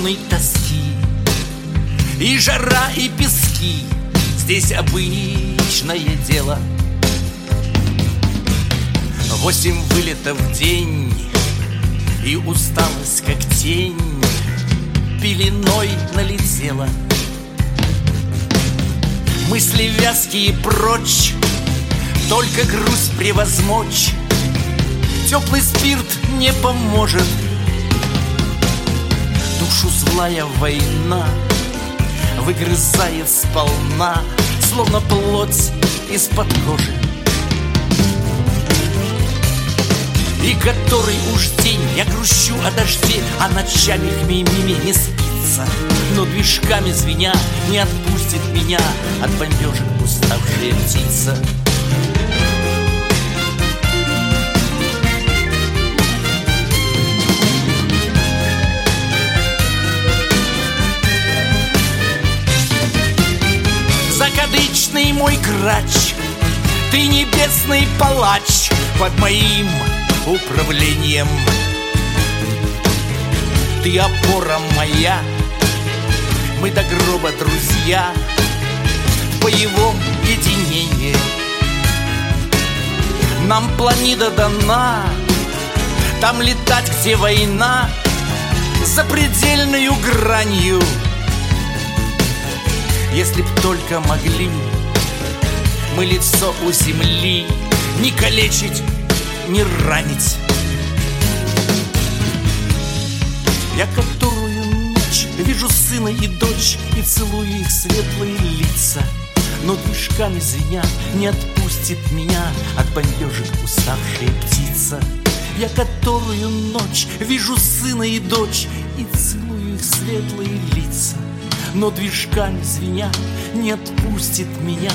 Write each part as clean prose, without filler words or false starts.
полный тоски. И жара, и пески здесь обычное дело. 8 вылетов в день, и усталость, как тень, пеленой налетела. Мысли вязкие прочь, только грусть превозмочь. Теплый спирт не поможет. Душу злая война выгрызает сполна, словно плоть из-под кожи. И который уж день я грущу о дожде, а ночами хмеймими не спится. Но движками звеня не отпустит меня от бомбежек уставшая птица. Закадычный мой грач, ты небесный палач под моим управлением. Ты опора моя, мы до гроба друзья в боевом единении. Нам планета дана, там летать, где война, за предельную гранью. Если б только могли мы лицо у земли не калечить, не ранить. Я которую ночь вижу сына и дочь и целую их светлые лица, но движками звеня не отпустит меня от бомбежек уставшая птица. Я которую ночь вижу сына и дочь и целую их светлые лица, но движками звеня не отпустит меня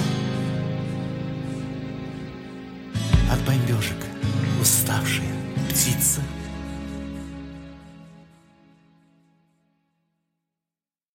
от бомбежек уставшая птица.